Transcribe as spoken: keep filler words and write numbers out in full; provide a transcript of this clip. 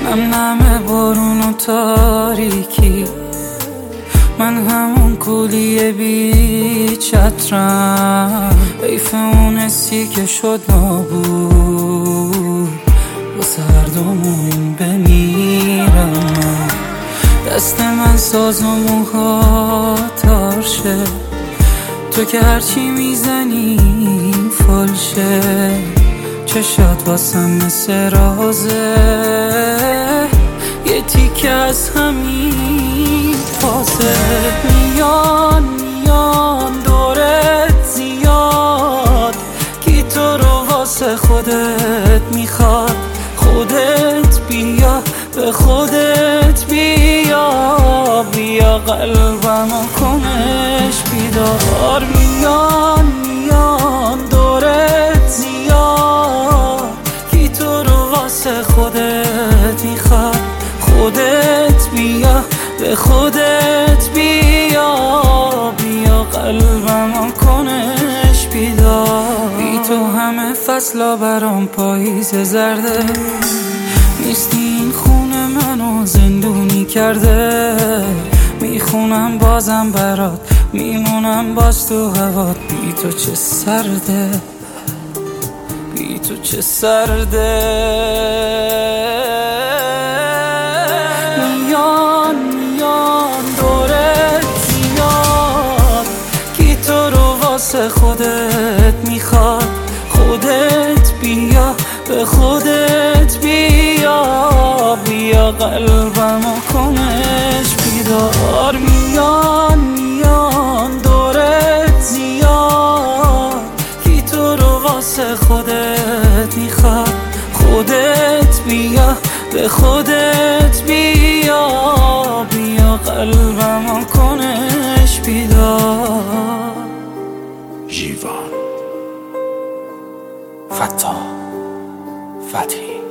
نم نم بارون و تاریکی، من همون کولی بی چترم، حیف اون حسی که شد نابود، با سردمون بمیرم. دست من ساز و موها تارشه، تو که هرچی میزنی فالشه، چشات واسم مثل رازه، یه تیکه از همین پاسه. میان میان دورت زیاد، کی تو رو واسه خودت میخواد، خودت بیا به خودت بیا، بیا قلبمو کنش بیدار. میان میان دورت زیاد، کی تو رو واسه خودت میخواد، خودت بیا به خودت بیا، بیا قلبمو کنش بیدار. بی تو همه فصلا برام پاییز زرده، نیستی این خونه منو زندونی کرده، میخونم بازم برات، میمونم باز تو هوات. بی تو چه سرده، بی تو چه سرده. میان میان دورت زیاد، کی تو رو واسه خودت میخواد، خودت بیا به خودت بیا، بیا قلبمو کنش بیدار. میان میان دورت زیاد، کی تو رو واسه خودت میخواد، خودت بیا به خودت بیا، بیا قلبمو کنش بیدار. ژیوان، فتا، فتحی.